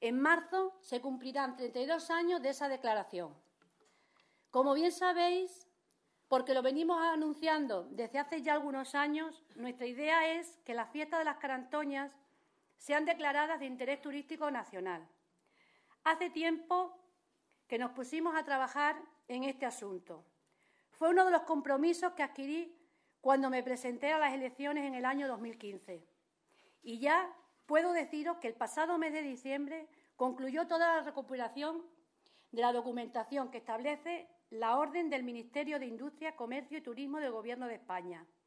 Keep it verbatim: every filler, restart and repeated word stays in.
En marzo se cumplirán treinta y dos años de esa declaración. Como bien sabéis, porque lo venimos anunciando desde hace ya algunos años, nuestra idea es que las fiestas de las Carantoñas sean declaradas de interés turístico nacional. Hace tiempo que nos pusimos a trabajar en este asunto. Fue uno de los compromisos que adquirí cuando me presenté a las elecciones en el año dos mil quince. Y ya puedo deciros que el pasado mes de diciembre concluyó toda la recopilación de la documentación que establece la orden del Ministerio de Industria, Comercio y Turismo del Gobierno de España.